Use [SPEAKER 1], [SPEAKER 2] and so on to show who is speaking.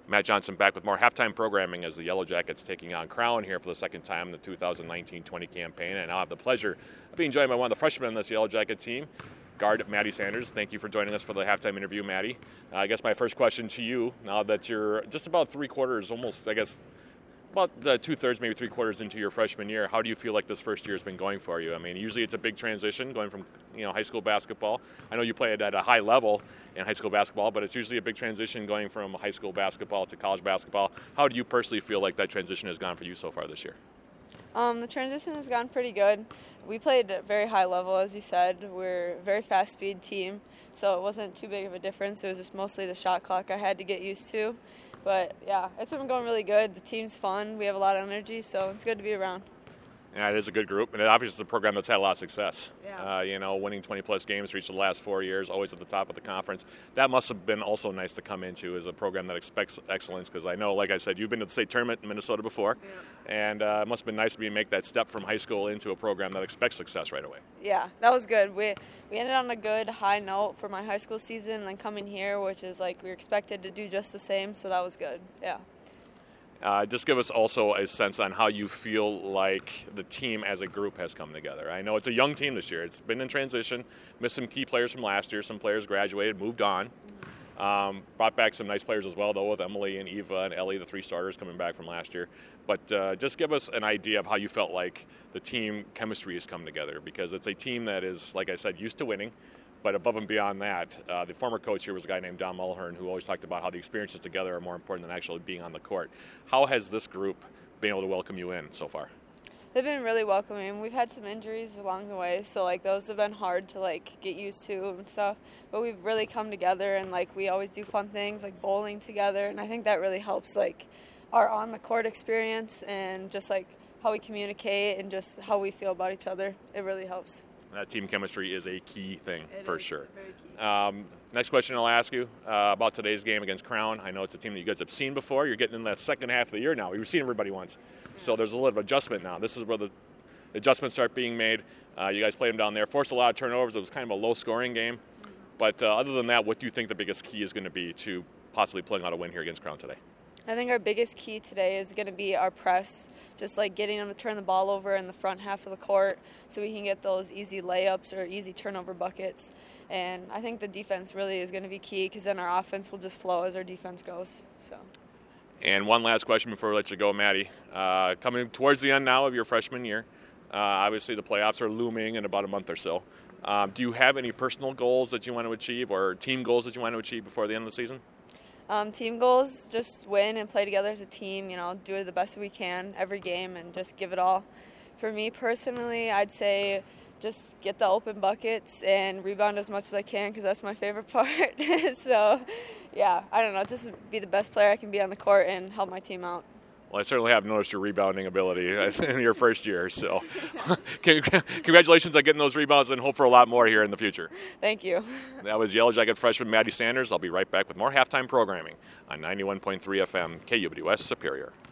[SPEAKER 1] Matt Johnson back with more halftime programming as the Yellow Jackets taking on Crown here for the second time in the 2019-20 campaign. And I have the pleasure of being joined by one of the freshmen on this Yellow Jacket team, guard Maddie Sanders. Thank you for joining us for the halftime interview, Maddie. I guess my first question to you, now that you're just about three-quarters, almost, I guess, about two-thirds, maybe three-quarters into your freshman year, how do you feel like this first year has been going for you? I mean, usually it's a big transition going from high school basketball. I know you played at a high level in high school basketball, but it's usually a big transition going from high school basketball to college basketball. How do you personally feel like that transition has gone for you so far this year?
[SPEAKER 2] The transition has gone pretty good. We played at a very high level, as you said. We're a very fast-speed team, so it wasn't too big of a difference. It was just mostly the shot clock I had to get used to. But, yeah, it's been going really good. The team's fun. We have a lot of energy, so it's good to be around.
[SPEAKER 1] Yeah, it is a good group, and obviously it's a program that's had a lot of success.
[SPEAKER 2] Yeah.
[SPEAKER 1] Winning 20-plus games for each of the last 4 years, always at the top of the conference. That must have been also nice to come into as a program that expects excellence, because I know, like I said, you've been to the state tournament in Minnesota before, and it must have been nice to make that step from high school into a program that expects success right away.
[SPEAKER 2] Yeah, that was good. We ended on a good high note for my high school season, and then coming here, which is like we were expected to do just the same, so that was good, yeah.
[SPEAKER 1] Just give us also a sense on how you feel like the team as a group has come together. I know it's a young team this year. It's been in transition, missed some key players from last year. Some players graduated, moved on. Brought back some nice players as well, though, with Emily and Eva and Ellie, the three starters coming back from last year. But just give us an idea of how you felt like the team chemistry has come together, because it's a team that is, like I said, used to winning. But above and beyond that, the former coach here was a guy named Don Mulhern, who always talked about how the experiences together are more important than actually being on the court. How has this group been able to welcome you in so far?
[SPEAKER 2] They've been really welcoming. We've had some injuries along the way, so those have been hard to get used to and stuff. But we've really come together, and we always do fun things like bowling together, and I think that really helps our on the court experience and just how we communicate and just how we feel about each other. It really helps.
[SPEAKER 1] That team chemistry is a key thing for sure.
[SPEAKER 2] Very key.
[SPEAKER 1] Next question I'll ask you about today's game against Crown. I know it's a team that you guys have seen before. You're getting in that second half of the year now. You've seen everybody once. So there's a little bit of adjustment now. This is where the adjustments start being made. You guys played them down there, forced a lot of turnovers. It was kind of a low-scoring game. But other than that, what do you think the biggest key is going to be to possibly pulling out a win here against Crown today?
[SPEAKER 2] I think our biggest key today is going to be our press, just getting them to turn the ball over in the front half of the court so we can get those easy layups or easy turnover buckets. And I think the defense really is going to be key, because then our offense will just flow as our defense goes.
[SPEAKER 1] And one last question before we let you go, Maddie. Coming towards the end now of your freshman year, obviously the playoffs are looming in about a month or so. Do you have any personal goals that you want to achieve or team goals that you want to achieve before the end of the season?
[SPEAKER 2] Team goals, just win and play together as a team, do it the best we can every game and just give it all. For me personally, I'd say just get the open buckets and rebound as much as I can, because that's my favorite part. So, yeah, I don't know, just be the best player I can be on the court and help my team out.
[SPEAKER 1] Well, I certainly have noticed your rebounding ability in your first year. So congratulations on getting those rebounds, and hope for a lot more here in the future.
[SPEAKER 2] Thank you.
[SPEAKER 1] That was Yellow Jacket freshman Maddie Sanders. I'll be right back with more halftime programming on 91.3 FM, KUWS Superior.